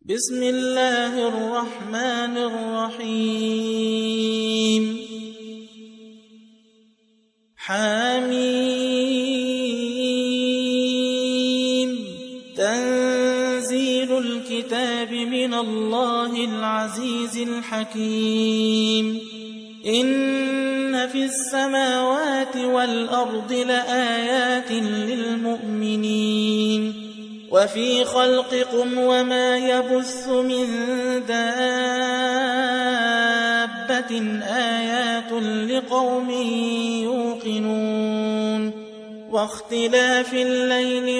بسم الله الرحمن الرحيم حميم تنزيل الكتاب من الله العزيز الحكيم إن في السماوات والأرض لآيات للمؤمنين وفي خلقكم وما يبث من دابة آيات لقوم يوقنون واختلاف الليل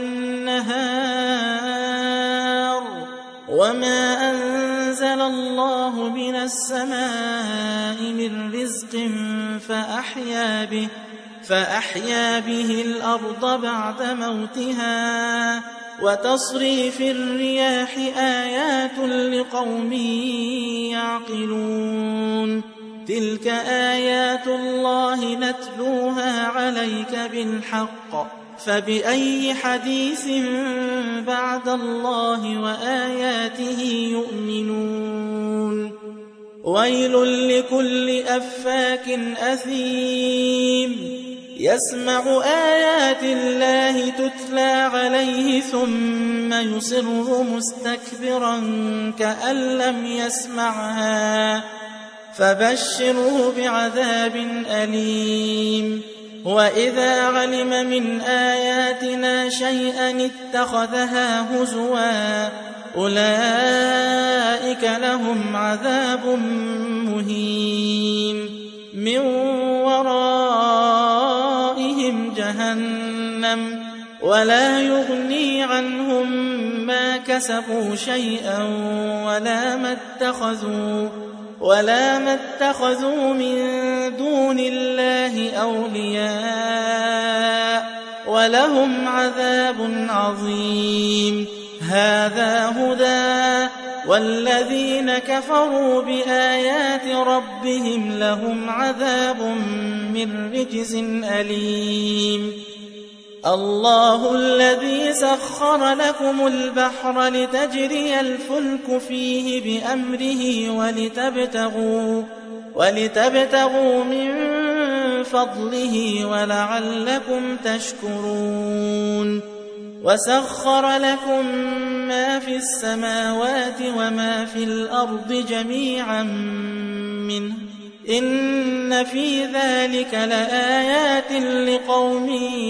والنهار وما أنزل الله من السماء من رزق فأحيا به الأرض بعد موتها وتصريف الرياح آيات لقوم يعقلون تلك آيات الله نتلوها عليك بالحق فبأي حديث بعد الله وآياته يؤمنون ويل لكل أفاك أثيم يسمع آيات الله تتلى عليه ثم يصر مستكبرا كأن لم يسمعها فبشره بعذاب أليم وإذا علم من آياتنا شيئا اتخذها هزوا أولئك لهم عذاب مهين من ورائهم جهنم ولا يغني عنهم ما كسبوا شيئا ولا ما اتخذوا من دون الله أولياء ولهم عذاب عظيم هذا هدى والذين كفروا بآيات ربهم لهم عذاب من رجز أليم الله الذي سخر لكم البحر لتجري الفلك فيه بأمره ولتبتغوا من فضله ولعلكم تشكرون وسخر لكم ما في السماوات وما في الأرض جميعا منه إن في ذلك لآيات لقوم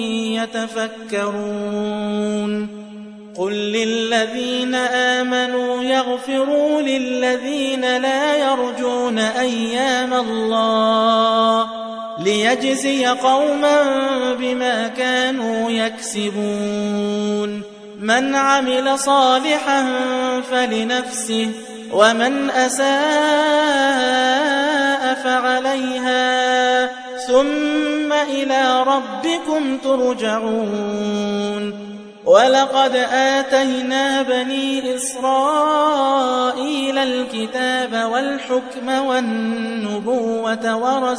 يتفكرون قل للذين آمنوا يغفروا للذين لا يرجون أيام الله ليجزي قوما بما كانوا يكسبون من عمل صالحا فلنفسه ومن أساء فعليها ثم إلى ربكم ترجعون ولقد آتينا بني إسرائيل الكتاب والحكم والنبوة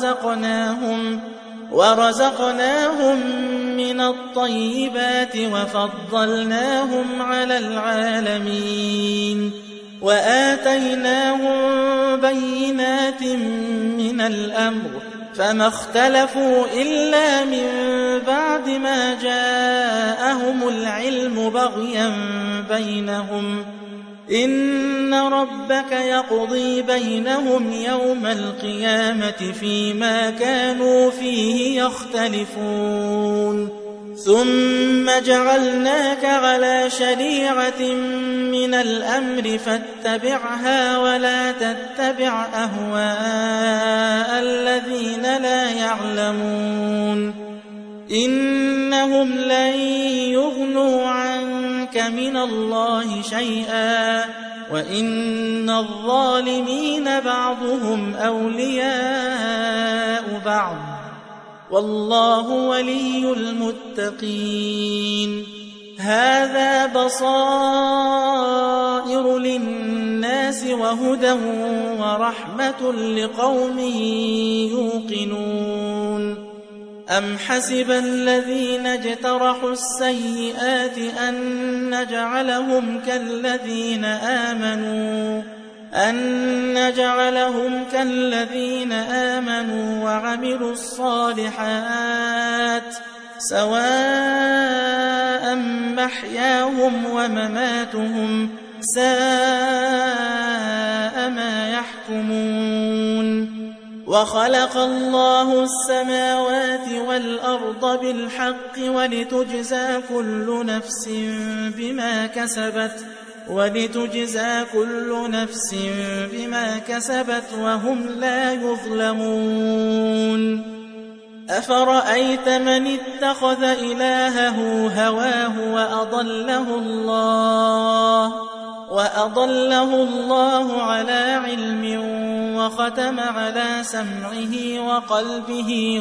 ورزقناهم من الطيبات وفضلناهم على العالمين وآتيناهم بينات من الأمر فما اختلفوا إلا من بعد ما جاءهم العلم بغيا بينهم إن ربك يقضي بينهم يوم القيامة فيما كانوا فيه يختلفون ثم جعلناك على شريعة من الأمر فاتبعها ولا تتبع أهواء الذين لا يعلمون إنهم لن يغنوا عنك من الله شيئا وإن الظالمين بعضهم أولياء بعض والله ولي المتقين هذا بصائر للناس وهدى ورحمة لقوم يوقنون أم حسب الذين اجترحوا السيئات أن نجعلهم كالذين آمنوا وعملوا الصالحات سواء محياهم ومماتهم ساء ما يحكمون. وخلق الله السماوات والأرض بالحق ولتجزى كل نفس بما كسبت وهم لا يظلمون. أفرأيت من اتخذ إلهه هواه وأضله الله على علم وختم على سمعه وقلبه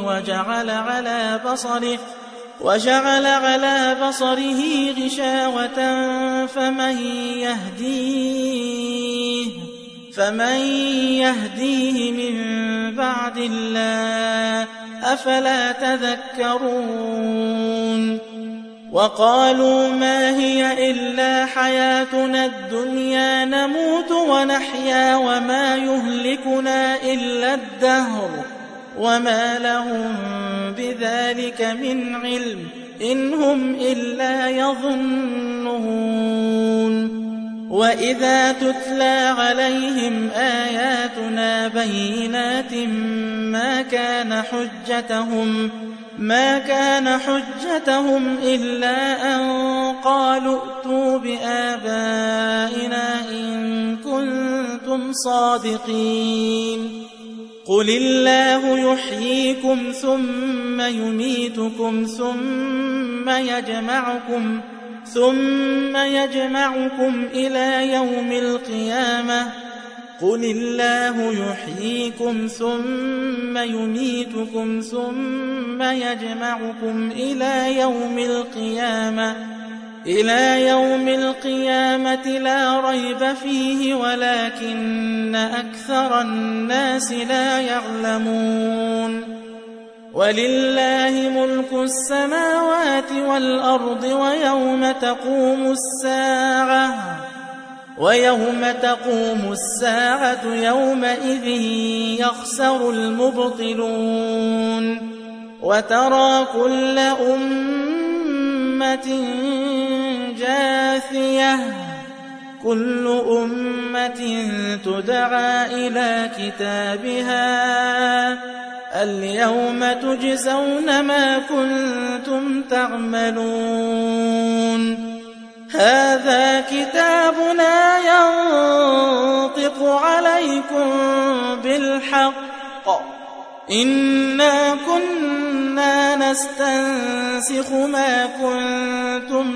وجعل على بصره غشاوة فمن يهديه من بعد الله أفلا تذكرون. وقالوا ما هي إلا حياتنا الدنيا نموت ونحيا وما يهلكنا إلا الدهر وما لهم بذلك من علم إن هم إلا يظنون. وإذا تتلى عليهم آياتنا بينات ما كان حجتهم إلا أن قالوا ائتوا بآبائنا إن كنتم صادقين. قل الله يحييكم ثم يميتكم ثم يجمعكم إلى يوم القيامة. قل الله يحييكم ثم يميتكم ثم يجمعكم إلى يوم القيامة لا ريب فيه ولكن أكثر الناس لا يعلمون. ولله ملك السماوات والأرض ويوم تقوم الساعة يومئذ يخسر المبطلون. وترى كل أمة جاثية كل أمة تدعى إلى كتابها اليوم تجزون ما كنتم تعملون. هذا كتابنا ينطق عليكم بالحق إنا كنا نستنسخ ما كنتم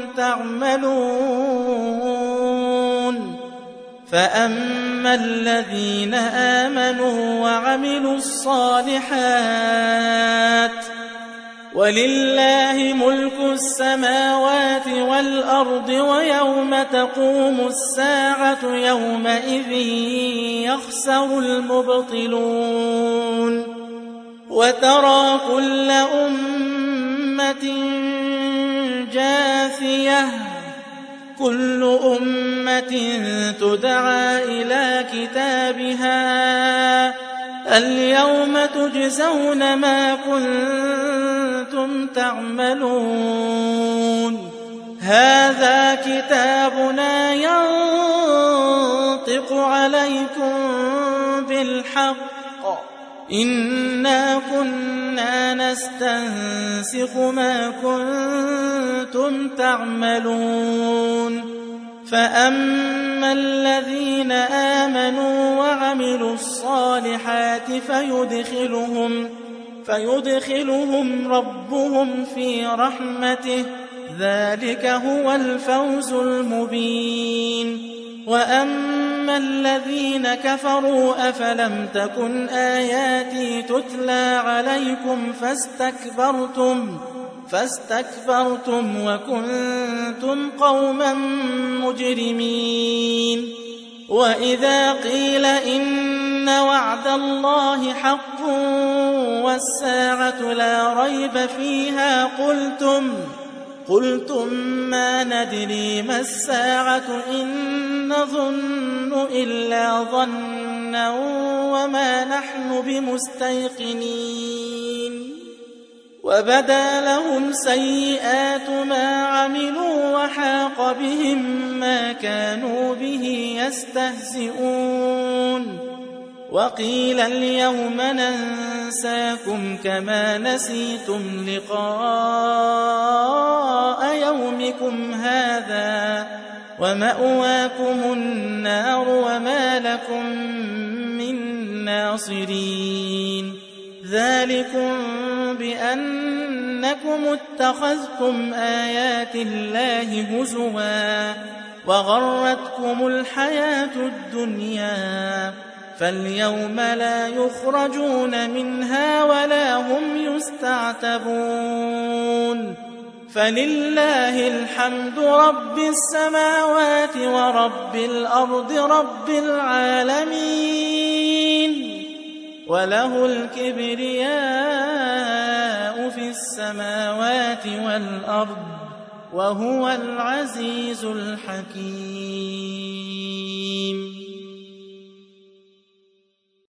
تعملون. فأما الذين آمنوا وعملوا الصالحات ولله ملك السماوات والأرض ويوم تقوم الساعة يومئذ يخسر المبطلون. وترى كل أمة جاثية كل أمة تدعى إلى كتابها اليوم تجزون ما كنتم تعملون. هذا كتابنا ينطق عليكم بالحق إنا كنا نستنسخ ما كنتم تعملون. فأما الذين آمنوا وعملوا الصالحات فيدخلهم ربهم في رحمته ذلك هو الفوز المبين. وأما الذين كفروا أفلم تكن آياتي تتلى عليكم فاستكبرتم وكنتم قوما مجرمين. وإذا قيل إن وعد الله حق والساعة لا ريب فيها قلتم ما ندري ما الساعة إن نظن إلا ظنا وما نحن بمستيقنين وبدا لهم سيئات ما عملوا وحاق بهم ما كانوا به يستهزئون وقيل اليوم ننساكم كما نسيتم لقاء يومكم هذا ومأواكم النار وما لكم من ناصرين ذلكم بأنكم اتخذتم آيات الله هزوا وغرتكم الحياة الدنيا فاليوم لا يخرجون منها ولا هم يستعتبون فلله الحمد رب السماوات ورب الأرض رب العالمين وله الكبرياء في السماوات والأرض وهو العزيز الحكيم.